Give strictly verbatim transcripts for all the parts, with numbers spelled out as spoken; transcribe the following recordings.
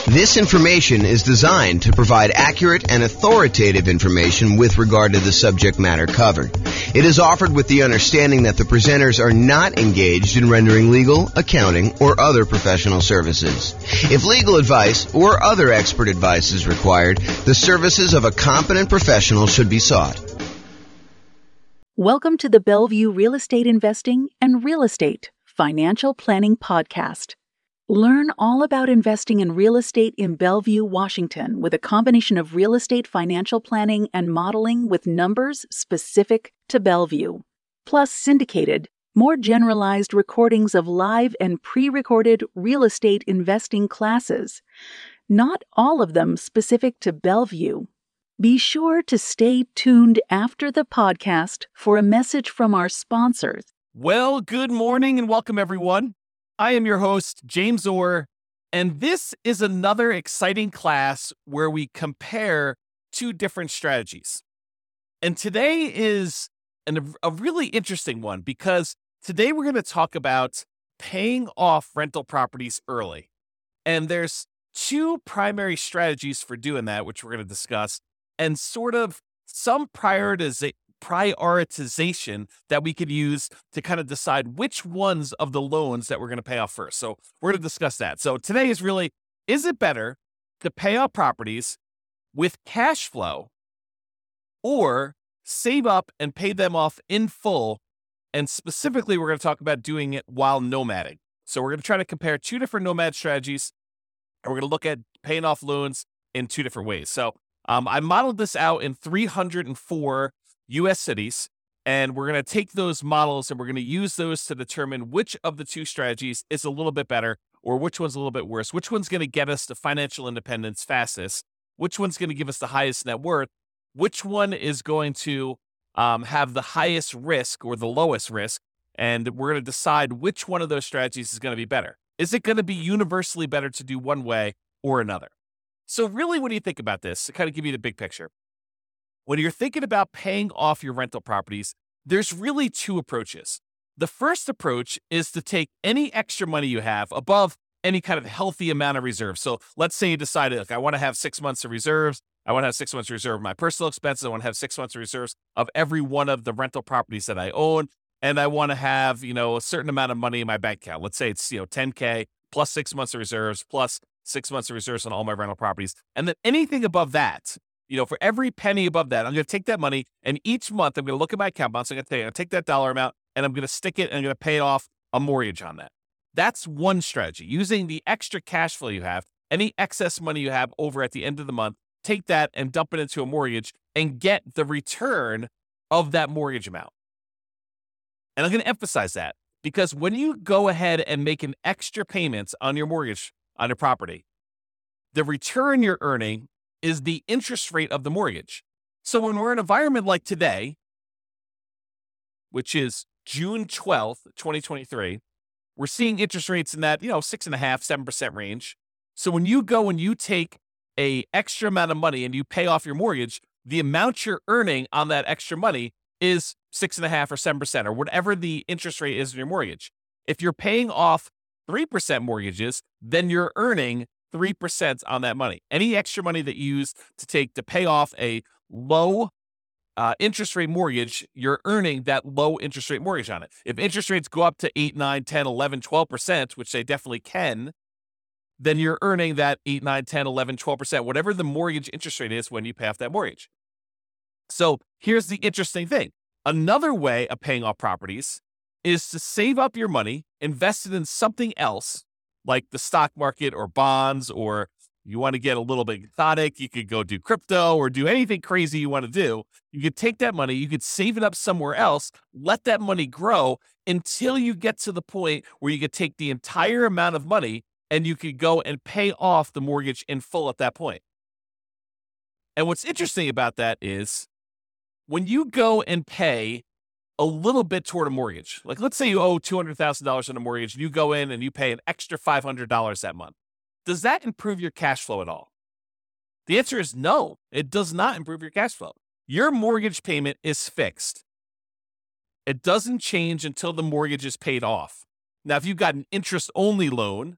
This information is designed to provide accurate and authoritative information with regard to the subject matter covered. It is offered with the understanding that the presenters are not engaged in rendering legal, accounting, or other professional services. If legal advice or other expert advice is required, the services of a competent professional should be sought. Welcome to the Bellevue Real Estate Investing and Real Estate Financial Planning Podcast. Learn all about investing in real estate in Bellevue, Washington, with a combination of real estate financial planning and modeling with numbers specific to Bellevue, plus syndicated, more generalized recordings of live and pre-recorded real estate investing classes, not all of them specific to Bellevue. Be sure to stay tuned after the podcast for a message from our sponsors. Well, good morning and welcome, everyone. I am your host, James Orr, and this is another exciting class where we compare two different strategies. And today is an, a really interesting one because today we're going to talk about paying off rental properties early. And there's two primary strategies for doing that, which we're going to discuss, and sort of some prioritiza- prioritization that we could use to kind of decide which ones of the loans that we're going to pay off first. So we're going to discuss that. So today is really, is it better to pay off properties with cash flow or save up and pay them off in full? And specifically, we're going to talk about doing it while nomading. So we're going to try to compare two different nomad strategies, and we're going to look at paying off loans in two different ways. So um, I modeled this out in three hundred four U S cities, and we're going to take those models and we're going to use those to determine which of the two strategies is a little bit better or which one's a little bit worse, which one's going to get us to financial independence fastest, which one's going to give us the highest net worth, which one is going to um, have the highest risk or the lowest risk, and we're going to decide which one of those strategies is going to be better. Is it going to be universally better to do one way or another? So really, when you think about this, to kind of give you the big picture, when you're thinking about paying off your rental properties, there's really two approaches. The first approach is to take any extra money you have above any kind of healthy amount of reserves. So let's say you decided, look, I want to have six months of reserves. I want to have six months of reserve of my personal expenses. I want to have six months of reserves of every one of the rental properties that I own. And I want to have, you know, a certain amount of money in my bank account. Let's say it's, you know, ten K plus six months of reserves plus six months of reserves on all my rental properties. And then anything above that, you know, for every penny above that, I'm going to take that money, and each month I'm going to look at my account balance. I'm going to take, I'm going to take that dollar amount, and I'm going to stick it, and I'm going to pay off a mortgage on that. That's one strategy. Using the extra cash flow you have, any excess money you have over at the end of the month, take that and dump it into a mortgage and get the return of that mortgage amount. And I'm going to emphasize that because when you go ahead and make an extra payment on your mortgage on your property, the return you're earning is the interest rate of the mortgage. So when we're in an environment like today, which is June twelfth, twenty twenty-three, we're seeing interest rates in that, you know, six and a half, seven percent range. So when you go and you take a extra amount of money and you pay off your mortgage, the amount you're earning on that extra money is six and a half or seven percent or whatever the interest rate is in your mortgage. If you're paying off three percent mortgages, then you're earning three percent on that money. Any extra money that you use to take to pay off a low uh, interest rate mortgage, you're earning that low interest rate mortgage on it. If interest rates go up to eight, nine, ten, eleven, twelve percent, which they definitely can, then you're earning that eight, nine, ten, eleven, twelve percent, whatever the mortgage interest rate is when you pay off that mortgage. So here's the interesting thing. Another way of paying off properties is to save up your money, invest it in something else, like the stock market or bonds, or you want to get a little bit exotic, you could go do crypto or do anything crazy you want to do. You could take that money, you could save it up somewhere else, let that money grow until you get to the point where you could take the entire amount of money and you could go and pay off the mortgage in full at that point. And what's interesting about that is when you go and pay a little bit toward a mortgage, like let's say you owe two hundred thousand dollars on a mortgage and you go in and you pay an extra five hundred dollars that month. Does that improve your cash flow at all? The answer is no, it does not improve your cash flow. Your mortgage payment is fixed. It doesn't change until the mortgage is paid off. Now, if you've got an interest-only loan,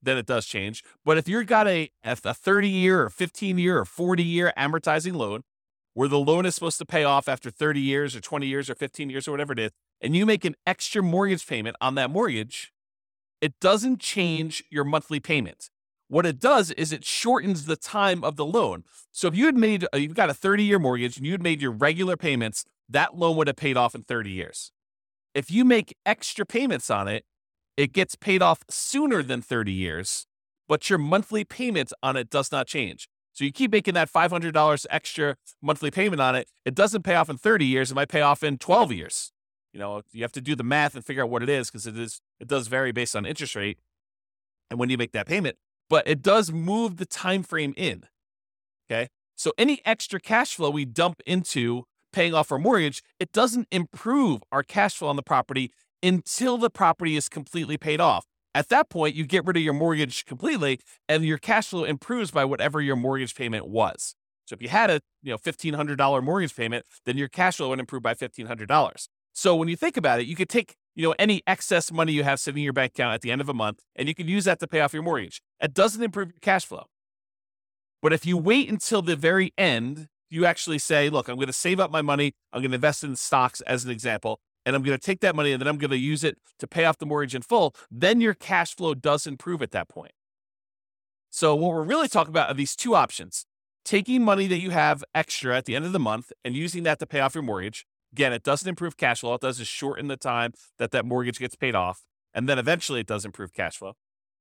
then it does change. But if you've got a, a thirty year or fifteen year or forty year amortizing loan, where the loan is supposed to pay off after thirty years or twenty years or fifteen years or whatever it is, and you make an extra mortgage payment on that mortgage, it doesn't change your monthly payment. What it does is it shortens the time of the loan. So if you had made, you've got a thirty year mortgage and you had made your regular payments, that loan would have paid off in thirty years. If you make extra payments on it, it gets paid off sooner than thirty years, but your monthly payment on it does not change. So you keep making that five hundred dollars extra monthly payment on it. It doesn't pay off in thirty years. It might pay off in twelve years. You know, you have to do the math and figure out what it is because it is, it does vary based on interest rate and when you make that payment, but it does move the time frame in. Okay. So any extra cash flow we dump into paying off our mortgage, it doesn't improve our cash flow on the property until the property is completely paid off. At that point, you get rid of your mortgage completely and your cash flow improves by whatever your mortgage payment was. So if you had a you know fifteen hundred dollars mortgage payment, then your cash flow would improve by fifteen hundred dollars. So when you think about it, you could take you know any excess money you have sitting in your bank account at the end of a month, and you could use that to pay off your mortgage. It doesn't improve your cash flow. But if you wait until the very end, you actually say, look, I'm going to save up my money. I'm going to invest in stocks as an example. And I'm going to take that money and then I'm going to use it to pay off the mortgage in full, then your cash flow does improve at that point. So what we're really talking about are these two options. Taking money that you have extra at the end of the month and using that to pay off your mortgage. Again, it doesn't improve cash flow. It does is shorten the time that that mortgage gets paid off. And then eventually it does improve cash flow.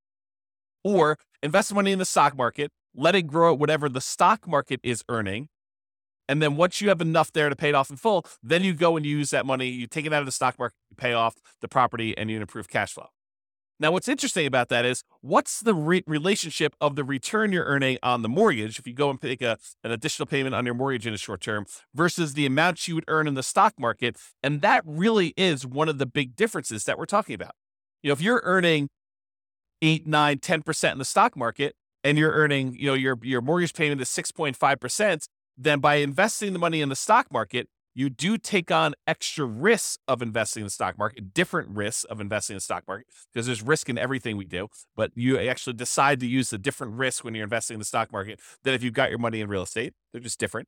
Or invest money in the stock market, let it grow at whatever the stock market is earning. And then once you have enough there to pay it off in full, then you go and use that money, you take it out of the stock market, you pay off the property, and you improve cash flow. Now, what's interesting about that is what's the re- relationship of the return you're earning on the mortgage if you go and make a, an additional payment on your mortgage in the short term versus the amount you would earn in the stock market. And that really is one of the big differences that we're talking about. You know, if you're earning eight, nine, ten percent in the stock market and you're earning, you know, your, your mortgage payment is six point five percent, then by investing the money in the stock market, you do take on extra risks of investing in the stock market, different risks of investing in the stock market, because there's risk in everything we do, but you actually decide to use the different risks when you're investing in the stock market than if you've got your money in real estate. They're just different.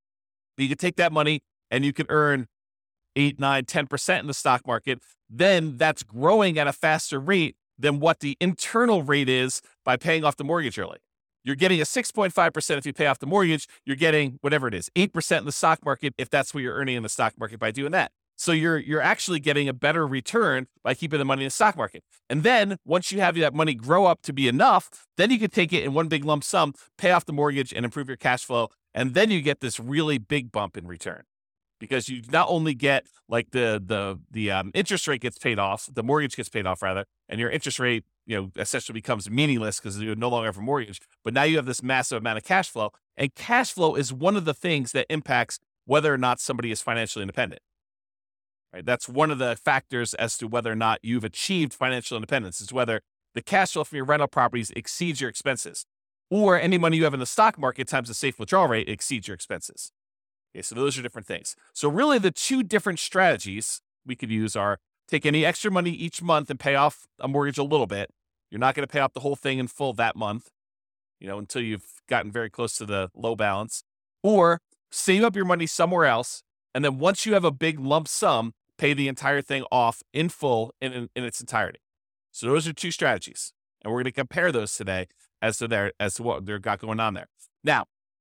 But you can take that money and you can earn eight, nine, ten percent in the stock market. Then that's growing at a faster rate than what the internal rate is by paying off the mortgage early. You're getting a six point five percent if you pay off the mortgage. You're getting whatever it is, eight percent in the stock market if that's what you're earning in the stock market by doing that. So you're you're actually getting a better return by keeping the money in the stock market. And then once you have that money grow up to be enough, then you can take it in one big lump sum, pay off the mortgage and improve your cash flow. And then you get this really big bump in return. Because you not only get like the the the um, interest rate gets paid off, the mortgage gets paid off rather, and your interest rate, you know, essentially becomes meaningless because you no longer have a mortgage. But now you have this massive amount of cash flow, and cash flow is one of the things that impacts whether or not somebody is financially independent. Right? That's one of the factors as to whether or not you've achieved financial independence. Is whether the cash flow from your rental properties exceeds your expenses, or any money you have in the stock market times the safe withdrawal rate exceeds your expenses. Okay, so those are different things. So really the two different strategies we could use are take any extra money each month and pay off a mortgage a little bit. You're not going to pay off the whole thing in full that month, you know, until you've gotten very close to the low balance, or save up your money somewhere else. And then once you have a big lump sum, pay the entire thing off in full in, in, in its entirety. So those are two strategies. And we're going to compare those today as to their, as to what they've got going on there. Now,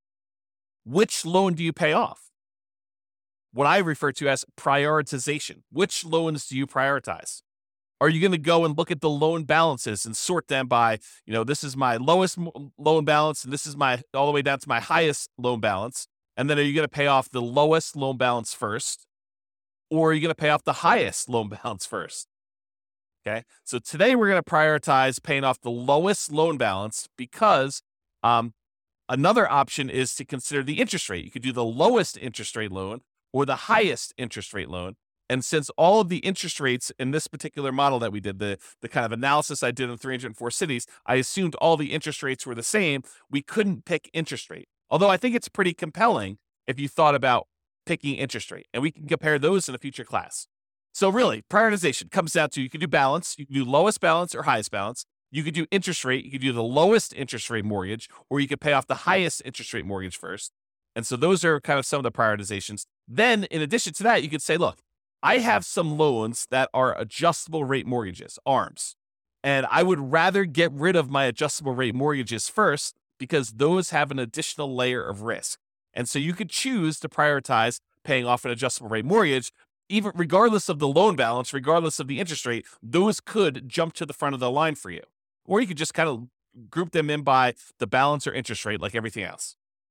which loan do you pay off? What I refer to as prioritization. Which loans do you prioritize? Are you going to go and look at the loan balances and sort them by, you know, this is my lowest loan balance and this is my all the way down to my highest loan balance? And then are you going to pay off the lowest loan balance first? Or are you going to pay off the highest loan balance first? Okay. So today we're going to prioritize paying off the lowest loan balance because, um, another option is to consider the interest rate. You could do the lowest interest rate loan or the highest interest rate loan. And since all of the interest rates in this particular model that we did, the, the kind of analysis I did in three hundred four cities, I assumed all the interest rates were the same. We couldn't pick interest rate. Although I think it's pretty compelling if you thought about picking interest rate. And we can compare those in a future class. So really, prioritization comes down to you can do balance. You can do lowest balance or highest balance. You could do interest rate. You could do the lowest interest rate mortgage, or you could pay off the highest interest rate mortgage first. And so those are kind of some of the prioritizations. Then in addition to that, you could say, look, I have some loans that are adjustable rate mortgages, A R Ms. And I would rather get rid of my adjustable rate mortgages first because those have an additional layer of risk. And so you could choose to prioritize paying off an adjustable rate mortgage, even regardless of the loan balance, regardless of the interest rate. Those could jump to the front of the line for you. Or you could just kind of group them in by the balance or interest rate like everything else.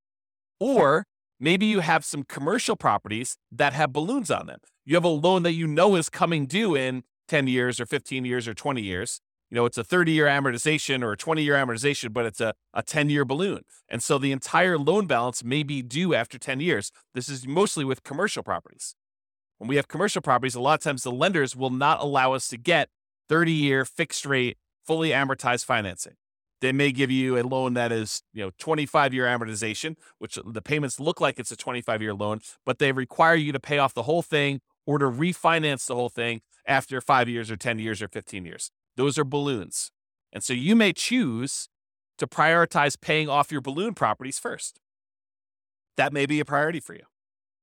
Or maybe you have some commercial properties that have balloons on them. You have a loan that you know is coming due in ten years or fifteen years or twenty years. You know, it's a thirty-year amortization or a twenty-year amortization, but it's a, a ten-year balloon. And so the entire loan balance may be due after ten years. This is mostly with commercial properties. When we have commercial properties, a lot of times the lenders will not allow us to get thirty-year fixed rate, fully amortized financing. They may give you a loan that is, you know, twenty-five-year amortization, which the payments look like it's a twenty-five-year loan, but they require you to pay off the whole thing or to refinance the whole thing after five years or ten years or fifteen years. Those are balloons. And so you may choose to prioritize paying off your balloon properties first. That may be a priority for you.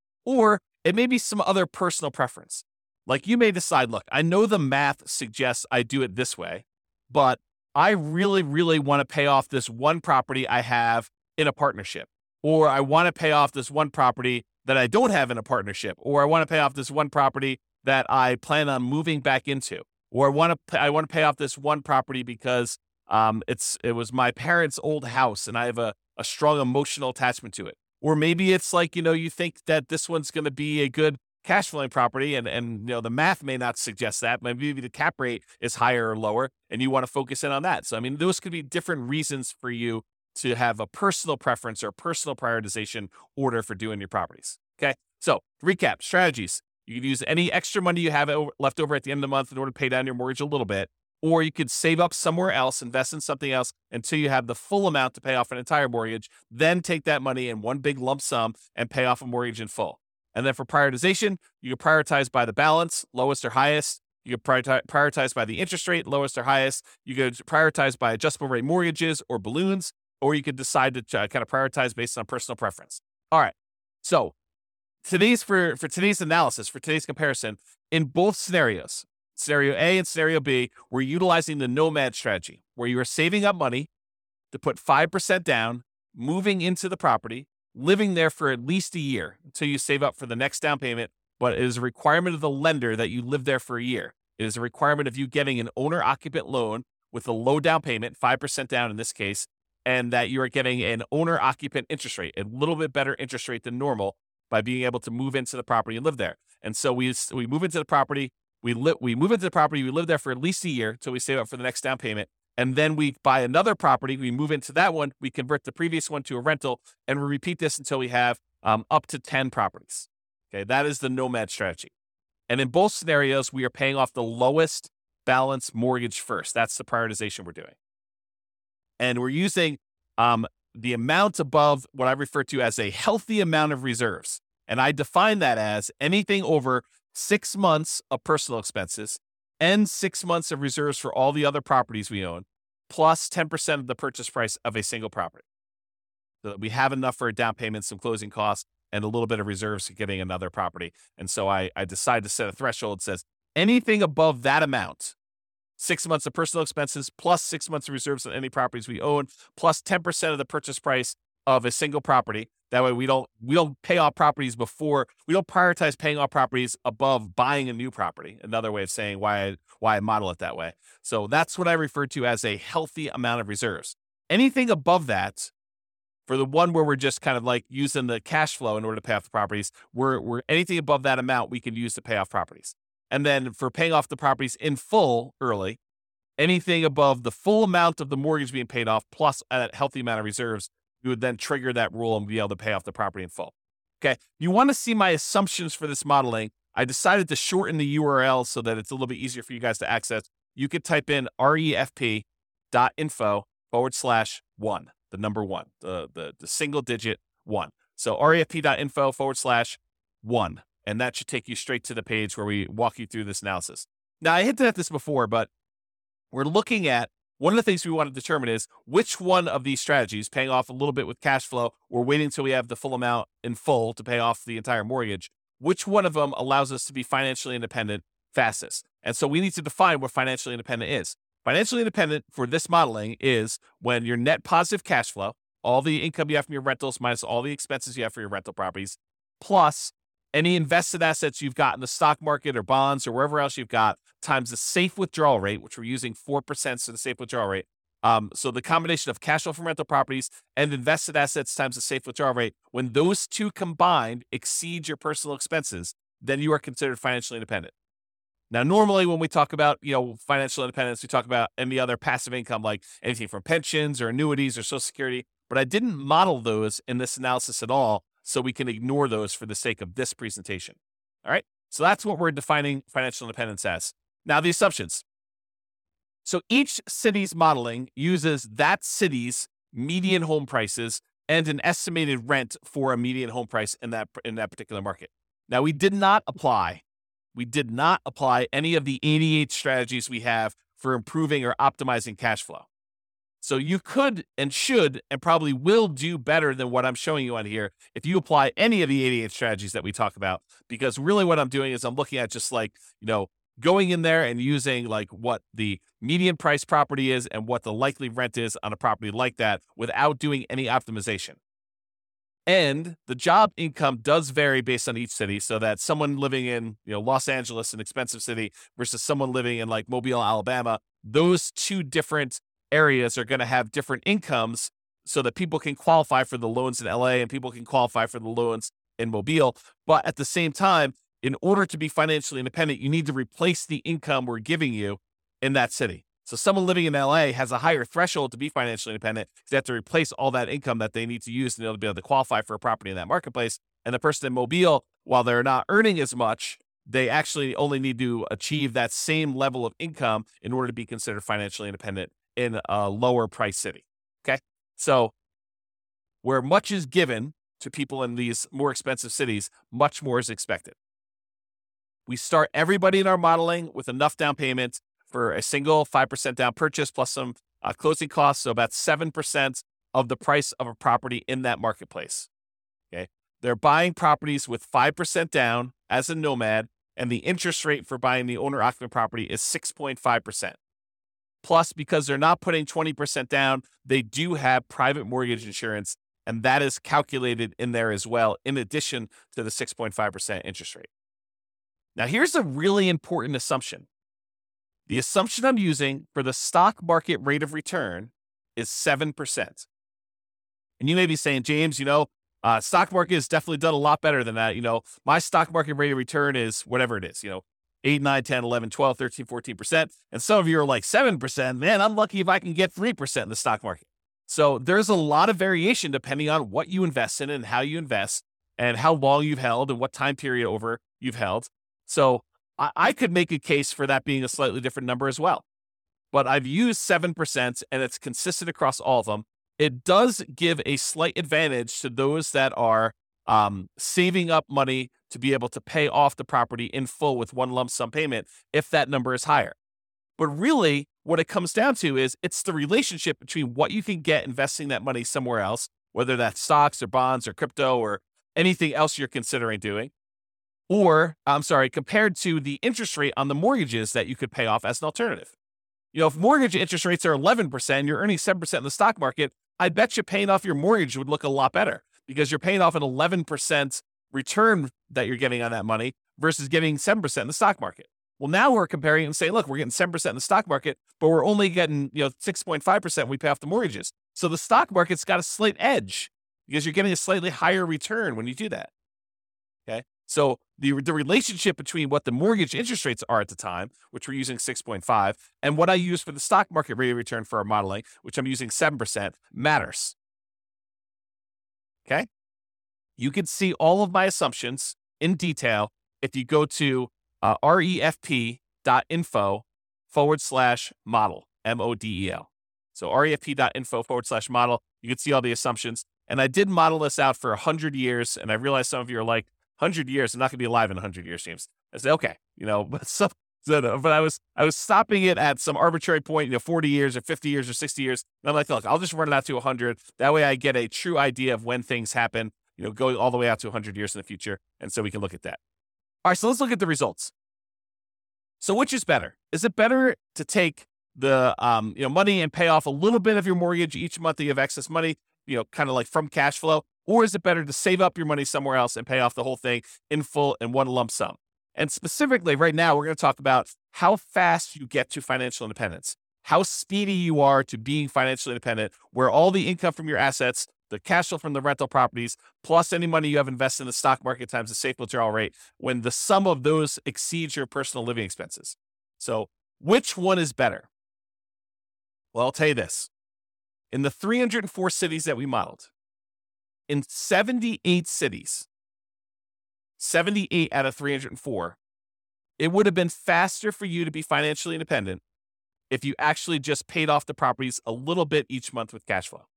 Or it may be some other personal preference. Like you may decide, look, I know the math suggests I do it this way, but I really, really want to pay off this one property I have in a partnership. Or I want to pay off this one property that I don't have in a partnership. Or I want to pay off this one property that I plan on moving back into. Or I want to I want to pay off this one property because um, it's it was my parents' old house and I have a, a strong emotional attachment to it. Or maybe it's like, you know, you think that this one's going to be a good cash flowing property and, and, you know, the math may not suggest that. Maybe the cap rate is higher or lower and you want to focus in on that. So, I mean, those could be different reasons for you to have a personal preference or personal prioritization order for doing your properties. Okay. So recap strategies. You could use any extra money you have left over at the end of the month in order to pay down your mortgage a little bit, or you could save up somewhere else, invest in something else until you have the full amount to pay off an entire mortgage, then take that money in one big lump sum and pay off a mortgage in full. And then for prioritization, you can prioritize by the balance, lowest or highest. You can prioritize by the interest rate, lowest or highest. You could prioritize by adjustable rate mortgages or balloons, or you could decide to kind of prioritize based on personal preference. All right. So today's for, for today's analysis, for today's comparison, in both scenarios, scenario A and scenario B, we're utilizing the nomad strategy, where you are saving up money to put five percent down, moving into the property, living there for at least a year until you save up for the next down payment. But it is a requirement of the lender that you live there for a year. It is a requirement of you getting an owner-occupant loan with a low down payment, five percent down in this case, and that you are getting an owner-occupant interest rate, a little bit better interest rate than normal by being able to move into the property and live there. And so we we move into the property, we li- we move into the property, we live there for at least a year until we save up for the next down payment. And then we buy another property, we move into that one, we convert the previous one to a rental, and we repeat this until we have um, up to ten properties. Okay, that is the nomad strategy. And in both scenarios, we are paying off the lowest balance mortgage first. That's the prioritization we're doing. And we're using um, the amount above what I refer to as a healthy amount of reserves. And I define that as anything over six months of personal expenses and six months of reserves for all the other properties we own, plus ten percent of the purchase price of a single property. So that we have enough for a down payment, some closing costs, and a little bit of reserves for getting another property. And so I, I decided to set a threshold that says anything above that amount, six months of personal expenses, plus six months of reserves on any properties we own, plus ten percent of the purchase price of a single property. That way we don't we don't pay off properties before, we don't prioritize paying off properties above buying a new property. Another way of saying why I, why I model it that way. So that's what I refer to as a healthy amount of reserves. Anything above that, for the one where we're just kind of like using the cash flow in order to pay off the properties, we're, we're anything above that amount we can use to pay off properties. And then for paying off the properties in full early, anything above the full amount of the mortgage being paid off plus a healthy amount of reserves, we would then trigger that rule and be able to pay off the property in full. Okay. You want to see my assumptions for this modeling. I decided to shorten the U R L so that it's a little bit easier for you guys to access. You could type in refp.info forward slash one, the number one, the, the, the single digit one. So refp.info forward slash one. And that should take you straight to the page where we walk you through this analysis. Now, I hinted at this before, but we're looking at one of the things we want to determine is which one of these strategies, paying off a little bit with cash flow or waiting until we have the full amount in full to pay off the entire mortgage, which one of them allows us to be financially independent fastest. And so we need to define what financially independent is. Financially independent for this modeling is when your net positive cash flow, all the income you have from your rentals minus all the expenses you have for your rental properties, plus any invested assets you've got in the stock market or bonds or wherever else you've got, times the safe withdrawal rate, which we're using four percent for the safe withdrawal rate. Um, so the combination of cash flow from rental properties and invested assets times the safe withdrawal rate, when those two combined exceed your personal expenses, then you are considered financially independent. Now, normally when we talk about, you know, financial independence, we talk about any other passive income, like anything from pensions or annuities or Social Security, but I didn't model those in this analysis at all, so we can ignore those for the sake of this presentation. All right. So that's what we're defining financial independence as. Now, the assumptions. So each city's modeling uses that city's median home prices and an estimated rent for a median home price in that in that particular market. Now, we did not apply, we did not apply any of the eighty-eight strategies we have for improving or optimizing cash flow. So you could and should and probably will do better than what I'm showing you on here if you apply any of the eighty-eight strategies that we talk about, because really what I'm doing is I'm looking at just like, you know, going in there and using like what the median price property is and what the likely rent is on a property like that without doing any optimization. And the job income does vary based on each city, so that someone living in, you know, Los Angeles, an expensive city, versus someone living in like Mobile, Alabama, those two different areas are going to have different incomes so that people can qualify for the loans in L A and people can qualify for the loans in Mobile. But at the same time, in order to be financially independent, you need to replace the income we're giving you in that city. So someone living in L A has a higher threshold to be financially independent because they have to replace all that income that they need to use in order to be able to qualify for a property in that marketplace. And the person in Mobile, while they're not earning as much, they actually only need to achieve that same level of income in order to be considered financially independent in a lower price city. Okay. So where much is given to people in these more expensive cities, much more is expected. We start everybody in our modeling with enough down payment for a single five percent down purchase plus some uh, closing costs. So about seven percent of the price of a property in that marketplace. Okay. They're buying properties with five percent down as a nomad, and the interest rate for buying the owner occupant property is six point five percent. Plus, because they're not putting twenty percent down, they do have private mortgage insurance, and that is calculated in there as well, in addition to the six point five percent interest rate. Now, here's a really important assumption. The assumption I'm using for the stock market rate of return is seven percent. And you may be saying, James, you know, uh, stock market has definitely done a lot better than that. You know, my stock market rate of return is whatever it is, you know, eight, nine, ten, eleven, twelve, thirteen, fourteen percent. And some of you are like seven percent. Man, I'm lucky if I can get three percent in the stock market. So there's a lot of variation depending on what you invest in and how you invest and how long you've held and what time period over you've held. So I, I could make a case for that being a slightly different number as well. But I've used seven percent and it's consistent across all of them. It does give a slight advantage to those that are um, saving up money to be able to pay off the property in full with one lump sum payment if that number is higher. But really, what it comes down to is it's the relationship between what you can get investing that money somewhere else, whether that's stocks or bonds or crypto or anything else you're considering doing, or, I'm sorry, compared to the interest rate on the mortgages that you could pay off as an alternative. You know, if mortgage interest rates are eleven percent and you're earning seven percent in the stock market, I bet you paying off your mortgage would look a lot better because you're paying off an eleven percent return that you're getting on that money versus getting seven percent in the stock market. Well, now we're comparing and saying, look, we're getting seven percent in the stock market, but we're only getting, you know, six point five percent when we pay off the mortgages. So the stock market's got a slight edge because you're getting a slightly higher return when you do that. Okay. So the, the relationship between what the mortgage interest rates are at the time, which we're using six point five, and what I use for the stock market rate of return for our modeling, which I'm using seven percent, matters. Okay. You can see all of my assumptions in detail if you go to uh, refp.info forward slash model, M O D E L. So refp.info forward slash model. You can see all the assumptions. And I did model this out for one hundred years. And I realize some of you are like, one hundred years, I'm not going to be alive in one hundred years, James. I said, okay, you know, but some, So, no, but I was I was stopping it at some arbitrary point, you know, forty years or fifty years or sixty years. And I'm like, look, I'll just run it out to one hundred. That way I get a true idea of when things happen, you know, going all the way out to one hundred years in the future. And so we can look at that. All right, so let's look at the results. So which is better? Is it better to take the um, you know, money and pay off a little bit of your mortgage each month that you have excess money, you know, kind of like from cash flow? Or is it better to save up your money somewhere else and pay off the whole thing in full in one lump sum? And specifically right now, we're going to talk about how fast you get to financial independence, how speedy you are to being financially independent, where all the income from your assets, the cash flow from the rental properties, plus any money you have invested in the stock market times the safe withdrawal rate, when the sum of those exceeds your personal living expenses. So which one is better? Well, I'll tell you this. In the three hundred four cities that we modeled, in seventy-eight cities, seventy-eight out of three hundred four, it would have been faster for you to be financially independent if you actually just paid off the properties a little bit each month with cash flow.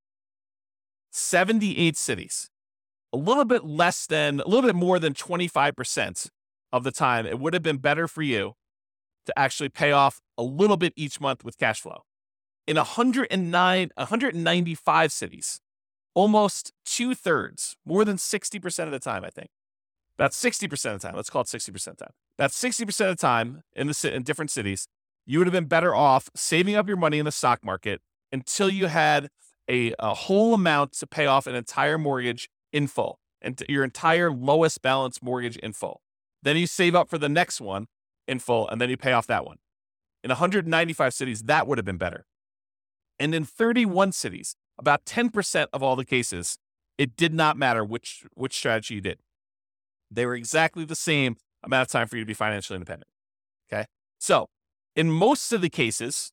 seventy-eight cities, a little bit less than, a little bit more than twenty-five percent of the time, it would have been better for you to actually pay off a little bit each month with cash flow. In one hundred nine, one hundred ninety-five cities, almost two thirds, more than sixty percent of the time, I think. About sixty percent of the time, let's call it sixty percent of the time. About sixty percent of the time in the in different cities, you would have been better off saving up your money in the stock market until you had a, a whole amount to pay off an entire mortgage in full, and your entire lowest balance mortgage in full. Then you save up for the next one in full, and then you pay off that one. In one hundred ninety-five cities, that would have been better. And in thirty-one cities, about ten percent of all the cases, it did not matter which, which strategy you did. They were exactly the same amount of time for you to be financially independent. Okay. So in most of the cases,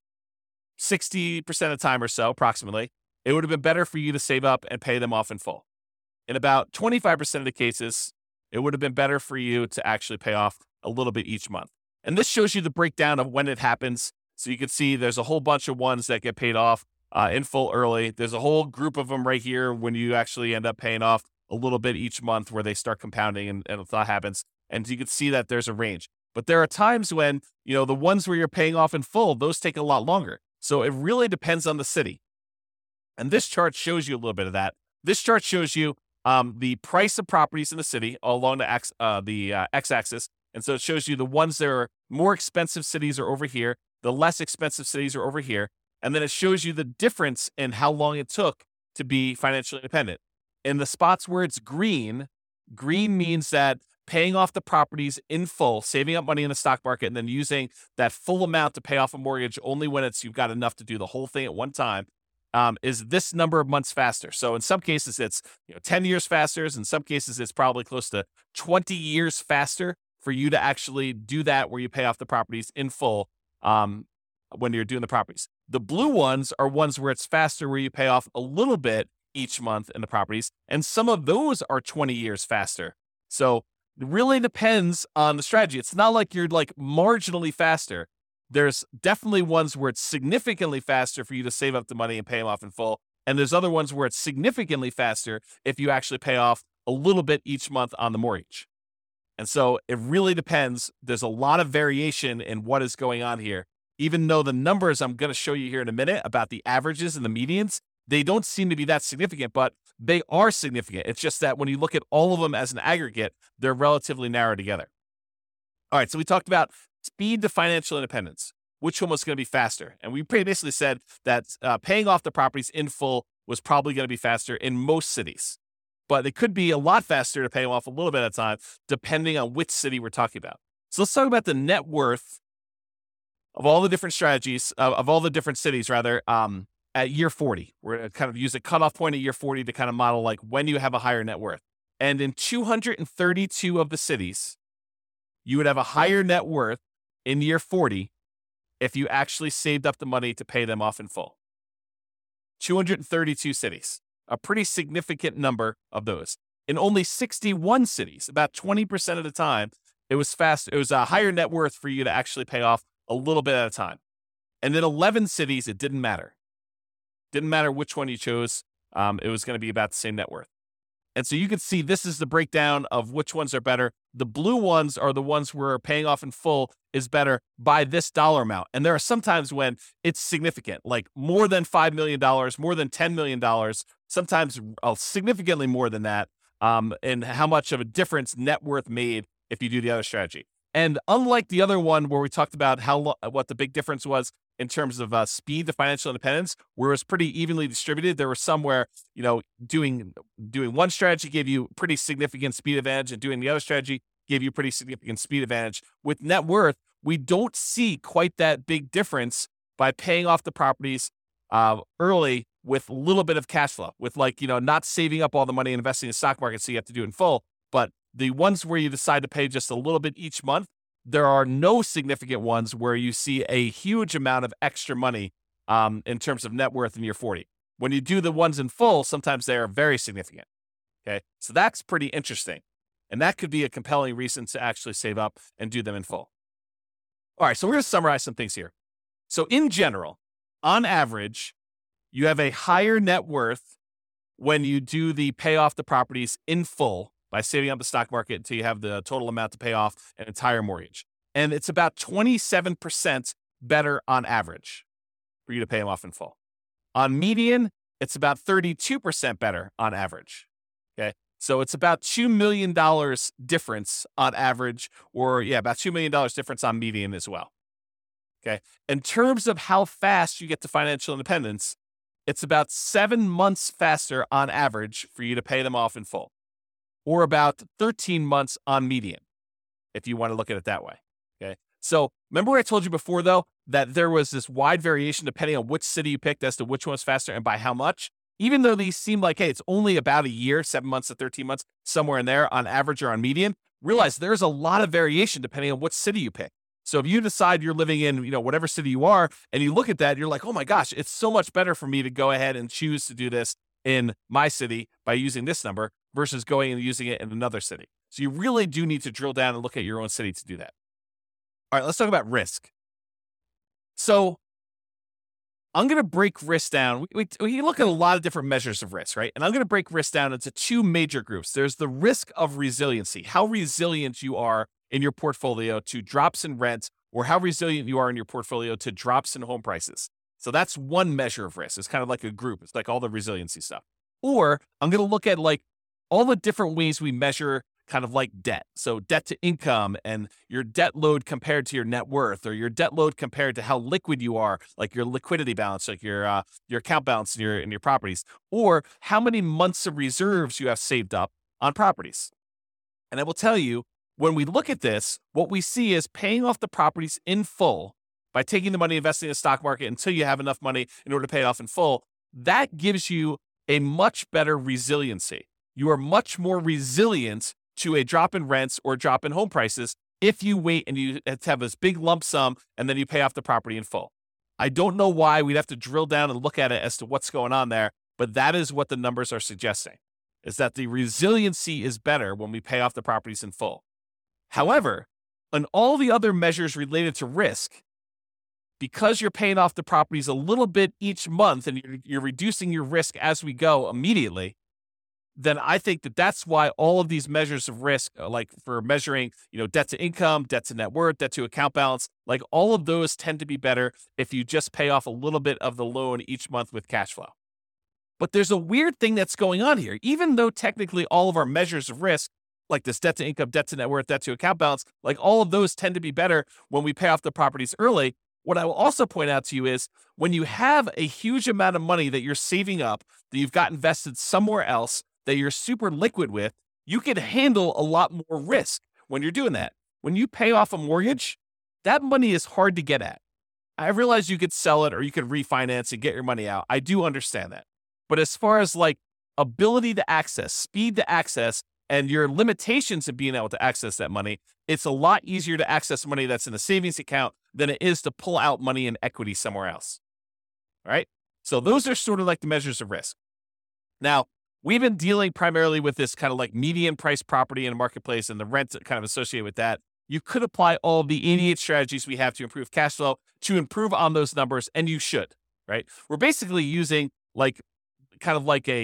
sixty percent of the time or so, approximately, it would have been better for you to save up and pay them off in full. In about twenty-five percent of the cases, it would have been better for you to actually pay off a little bit each month. And this shows you the breakdown of when it happens. So you can see there's a whole bunch of ones that get paid off uh, in full early. There's a whole group of them right here when you actually end up paying off a little bit each month where they start compounding and, and that happens. And you can see that there's a range. But there are times when, you know, the ones where you're paying off in full, those take a lot longer. So it really depends on the city. And this chart shows you a little bit of that. This chart shows you um, the price of properties in the city along the x uh, the uh, x-axis. And so it shows you the ones that are more expensive cities are over here. The less expensive cities are over here. And then it shows you the difference in how long it took to be financially independent. In the spots where it's green, green means that paying off the properties in full, saving up money in the stock market, and then using that full amount to pay off a mortgage only when it's you've got enough to do the whole thing at one time, um, is this number of months faster. So in some cases, it's you know ten years faster. In some cases, it's probably close to twenty years faster for you to actually do that where you pay off the properties in full um, when you're doing the properties. The blue ones are ones where it's faster, where you pay off a little bit each month in the properties. And some of those are twenty years faster. So it really depends on the strategy. It's not like you're like marginally faster. There's definitely ones where it's significantly faster for you to save up the money and pay them off in full. And there's other ones where it's significantly faster if you actually pay off a little bit each month on the mortgage. And so it really depends. There's a lot of variation in what is going on here. Even though the numbers I'm going to show you here in a minute about the averages and the medians, they don't seem to be that significant, but they are significant. It's just that when you look at all of them as an aggregate, they're relatively narrow together. All right, so we talked about speed to financial independence. Which one was going to be faster? And we basically said that uh, paying off the properties in full was probably going to be faster in most cities. But it could be a lot faster to pay them off a little bit at a time, depending on which city we're talking about. So let's talk about the net worth of all the different strategies, uh, of all the different cities, rather, um, at year forty. We're going to kind of use a cutoff point at year forty to kind of model like when you have a higher net worth. And in two hundred thirty-two of the cities, you would have a higher net worth in year forty if you actually saved up the money to pay them off in full. two hundred thirty-two cities, a pretty significant number of those. In only sixty-one cities, about twenty percent of the time, it was fast. It was a higher net worth for you to actually pay off a little bit at a time. And in eleven cities, it didn't matter. Didn't matter which one you chose. Um, it was going to be about the same net worth. And so you can see this is the breakdown of which ones are better. The blue ones are the ones where paying off in full is better by this dollar amount. And there are some times when it's significant, like more than five million dollars, more than ten million dollars, sometimes uh, significantly more than that, um, and how much of a difference net worth made if you do the other strategy. And unlike the other one where we talked about how lo- what the big difference was in terms of uh, speed to financial independence, where it was pretty evenly distributed, there were some where, you know, doing doing one strategy gave you pretty significant speed advantage and doing the other strategy gave you pretty significant speed advantage. With net worth, we don't see quite that big difference by paying off the properties uh, early with a little bit of cash flow, with like, you know, not saving up all the money and investing in the stock market so you have to do it in full. But the ones where you decide to pay just a little bit each month, there are no significant ones where you see a huge amount of extra money um, in terms of net worth in year forty. When you do the ones in full, sometimes they are very significant. Okay, so that's pretty interesting. And that could be a compelling reason to actually save up and do them in full. All right, so we're going to summarize some things here. So in general, on average, you have a higher net worth when you do the pay off the properties in full by saving up the stock market until you have the total amount to pay off an entire mortgage. And it's about twenty-seven percent better on average for you to pay them off in full. On median, it's about thirty-two percent better on average. Okay. So it's about two million dollars difference on average, or yeah, about two million dollars difference on median as well. Okay. In terms of how fast you get to financial independence, it's about seven months faster on average for you to pay them off in full, or about thirteen months on median, if you want to look at it that way. Okay. So remember what I told you before, though, that there was this wide variation depending on which city you picked as to which one's faster and by how much? Even though these seem like, hey, it's only about a year, seven months to thirteen months, somewhere in there on average or on median, realize there's a lot of variation depending on what city you pick. So if you decide you're living in, you know, whatever city you are, and you look at that, you're like, oh my gosh, it's so much better for me to go ahead and choose to do this in my city by using this number versus going and using it in another city. So you really do need to drill down and look at your own city to do that. All right, let's talk about risk. So I'm going to break risk down. We, we, we look at a lot of different measures of risk, right? And I'm going to break risk down into two major groups. There's the risk of resiliency, how resilient you are in your portfolio to drops in rent, or how resilient you are in your portfolio to drops in home prices. So that's one measure of risk. It's kind of like a group. It's like all the resiliency stuff. Or I'm going to look at like all the different ways we measure kind of like debt. So debt to income and your debt load compared to your net worth, or your debt load compared to how liquid you are, like your liquidity balance, like your uh, your account balance in your in your properties, or how many months of reserves you have saved up on properties. And I will tell you, when we look at this, what we see is paying off the properties in full by taking the money, investing in the stock market until you have enough money in order to pay it off in full. That gives you a much better resiliency. You are much more resilient to a drop in rents or drop in home prices if you wait and you have this big lump sum and then you pay off the property in full. I don't know why. We'd have to drill down and look at it as to what's going on there, but that is what the numbers are suggesting, is that the resiliency is better when we pay off the properties in full. However, on all the other measures related to risk, because you're paying off the properties a little bit each month and you're, you're reducing your risk as we go immediately, then I think that that's why all of these measures of risk, like for measuring, you know, debt to income, debt to net worth, debt to account balance, like all of those tend to be better if you just pay off a little bit of the loan each month with cash flow. But there's a weird thing that's going on here. Even though technically all of our measures of risk, like this debt to income, debt to net worth, debt to account balance, like all of those tend to be better when we pay off the properties early. What I will also point out to you is when you have a huge amount of money that you're saving up, that you've got invested somewhere else, that you're super liquid with, you can handle a lot more risk when you're doing that. When you pay off a mortgage, that money is hard to get at. I realize you could sell it or you could refinance and get your money out. I do understand that. But as far as like ability to access, speed to access, and your limitations in being able to access that money, it's a lot easier to access money that's in a savings account than it is to pull out money in equity somewhere else. All right? So those are sort of like the measures of risk. Now, we've been dealing primarily with this kind of like median price property in a marketplace and the rent kind of associated with that. You could apply all the eighty-eight strategies we have to improve cash flow to improve on those numbers, and you should, right? We're basically using like kind of like a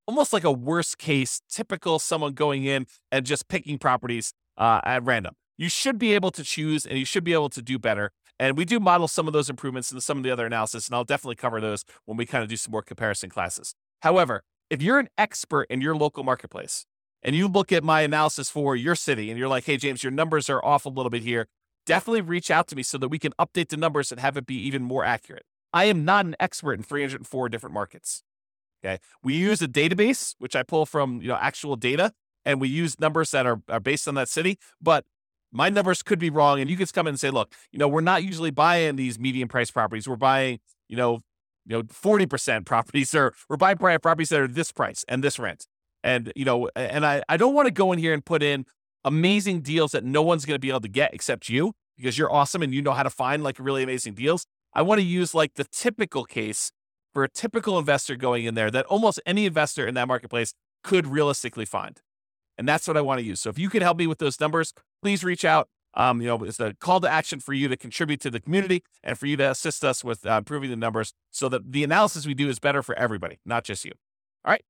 almost like a worst case, typical someone going in and just picking properties uh, at random. You should be able to choose and you should be able to do better. And we do model some of those improvements in some of the other analysis, and I'll definitely cover those when we kind of do some more comparison classes. However, if you're an expert in your local marketplace and you look at my analysis for your city and you're like, hey, James, your numbers are off a little bit here, definitely reach out to me so that we can update the numbers and have it be even more accurate. I am not an expert in three hundred four different markets. Okay. We use a database, which I pull from, you know, actual data, and we use numbers that are, are based on that city, but my numbers could be wrong. And you could come in and say, look, you know, we're not usually buying these medium price properties. We're buying, you know, you know, forty percent properties, or we're buying properties that are this price and this rent. And, you know, and I, I don't want to go in here and put in amazing deals that no one's going to be able to get except you, because you're awesome and you know how to find like really amazing deals. I want to use like the typical case for a typical investor going in there that almost any investor in that marketplace could realistically find. And that's what I want to use. So if you could help me with those numbers, please reach out. Um, you know, it's a call to action for you to contribute to the community and for you to assist us with uh, improving the numbers so that the analysis we do is better for everybody, not just you. All right.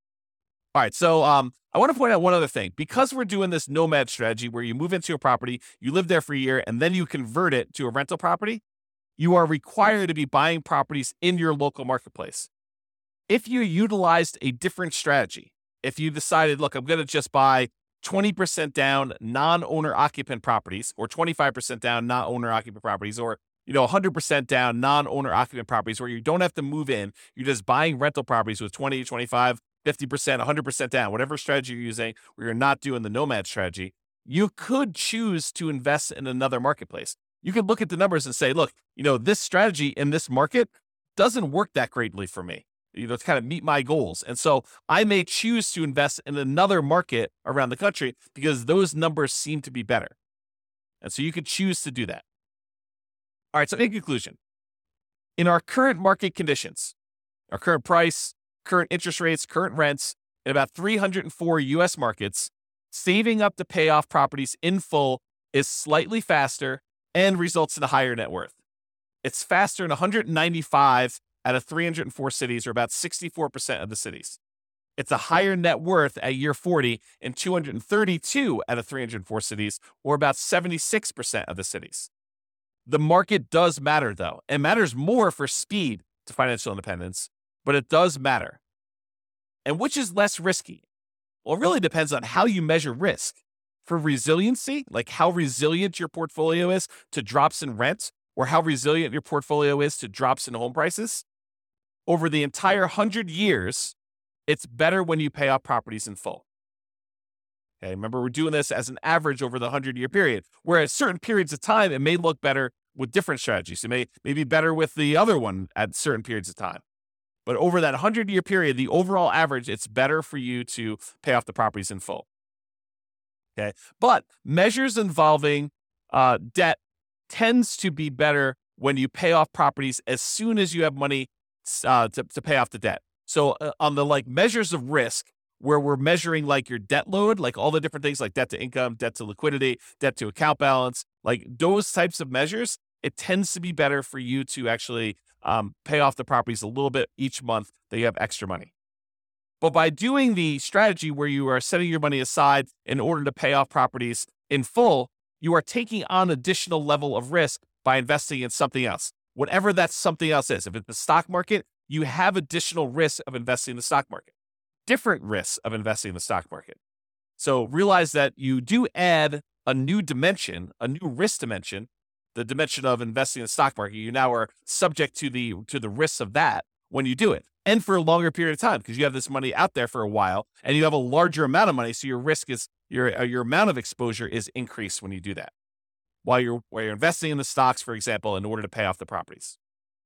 All right. So um, I want to point out one other thing. Because we're doing this nomad strategy where you move into a property, you live there for a year, and then you convert it to a rental property, you are required to be buying properties in your local marketplace. If you utilized a different strategy, if you decided, look, I'm going to just buy twenty percent down non-owner occupant properties, or twenty-five percent down non-owner occupant properties, or, you know, one hundred percent down non-owner occupant properties where you don't have to move in, you're just buying rental properties with twenty, twenty-five, fifty percent, one hundred percent down, whatever strategy you're using, where you're not doing the nomad strategy, you could choose to invest in another marketplace. You could look at the numbers and say, look, you know, this strategy in this market doesn't work that greatly for me, you know, to kind of meet my goals. And so I may choose to invest in another market around the country because those numbers seem to be better. And so you could choose to do that. All right. So in conclusion, in our current market conditions, our current price, current interest rates, current rents, in about three hundred four U S markets, saving up to pay off properties in full is slightly faster and results in a higher net worth. It's faster in one hundred ninety-five out of three hundred four cities, or about sixty-four percent of the cities. It's a higher net worth at year forty in two hundred thirty-two out of three hundred four cities, or about seventy-six percent of the cities. The market does matter, though. It matters more for speed to financial independence, but it does matter. And which is less risky? Well, it really depends on how you measure risk. For resiliency, like how resilient your portfolio is to drops in rent, or how resilient your portfolio is to drops in home prices, over the entire one hundred years, it's better when you pay off properties in full. Okay, remember, we're doing this as an average over the one hundred-year period, whereas certain periods of time, it may look better with different strategies. It may, may be better with the other one at certain periods of time. But over that one hundred-year period, the overall average, it's better for you to pay off the properties in full. Okay, but measures involving uh, debt tends to be better when you pay off properties as soon as you have money uh, to, to pay off the debt. So uh, on the like measures of risk, where we're measuring like your debt load, like all the different things like debt to income, debt to liquidity, debt to account balance, like those types of measures, it tends to be better for you to actually um, pay off the properties a little bit each month that you have extra money. But by doing the strategy where you are setting your money aside in order to pay off properties in full, you are taking on additional level of risk by investing in something else, whatever that something else is. If it's the stock market, you have additional risk of investing in the stock market, different risks of investing in the stock market. So realize that you do add a new dimension, a new risk dimension, the dimension of investing in the stock market. You now are subject to the to the risks of that when you do it, and for a longer period of time, because you have this money out there for a while and you have a larger amount of money. So your risk is your, your amount of exposure is increased when you do that while you're, while you're investing in the stocks, for example, in order to pay off the properties.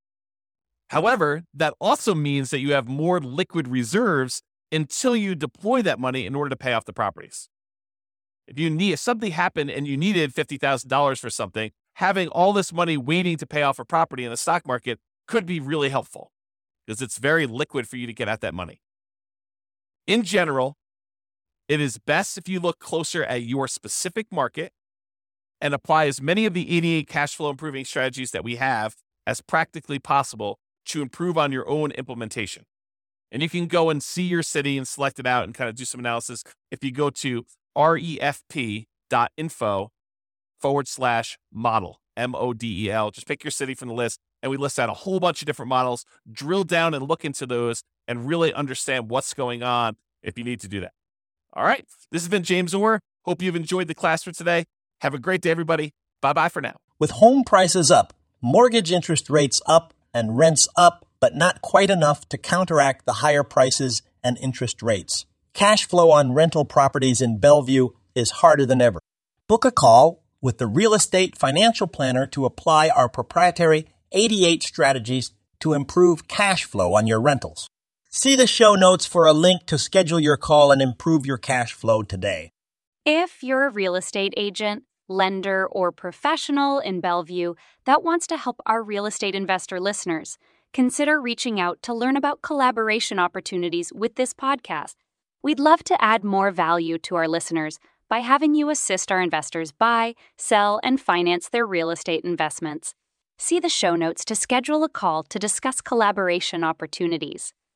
However, that also means that you have more liquid reserves until you deploy that money in order to pay off the properties. If you need, if something happened and you needed fifty thousand dollars for something, having all this money waiting to pay off a property in the stock market could be really helpful, because it's very liquid for you to get at that money. In general, it is best if you look closer at your specific market and apply as many of the eighty-eight cash flow improving strategies that we have as practically possible to improve on your own implementation. And you can go and see your city and select it out and kind of do some analysis. If you go to refp.info forward slash model, M O D E L, just pick your city from the list. And we list out a whole bunch of different models, drill down and look into those and really understand what's going on if you need to do that. All right. This has been James Orr. Hope you've enjoyed the class for today. Have a great day, everybody. Bye-bye for now. With home prices up, mortgage interest rates up, and rents up, but not quite enough to counteract the higher prices and interest rates. Cash flow on rental properties in Bellevue is harder than ever. Book a call with the Real Estate Financial Planner to apply our proprietary eighty-eight strategies to improve cash flow on your rentals. See the show notes for a link to schedule your call and improve your cash flow today. If you're a real estate agent, lender, or professional in Bellevue that wants to help our real estate investor listeners, consider reaching out to learn about collaboration opportunities with this podcast. We'd love to add more value to our listeners by having you assist our investors buy, sell, and finance their real estate investments. See the show notes to schedule a call to discuss collaboration opportunities.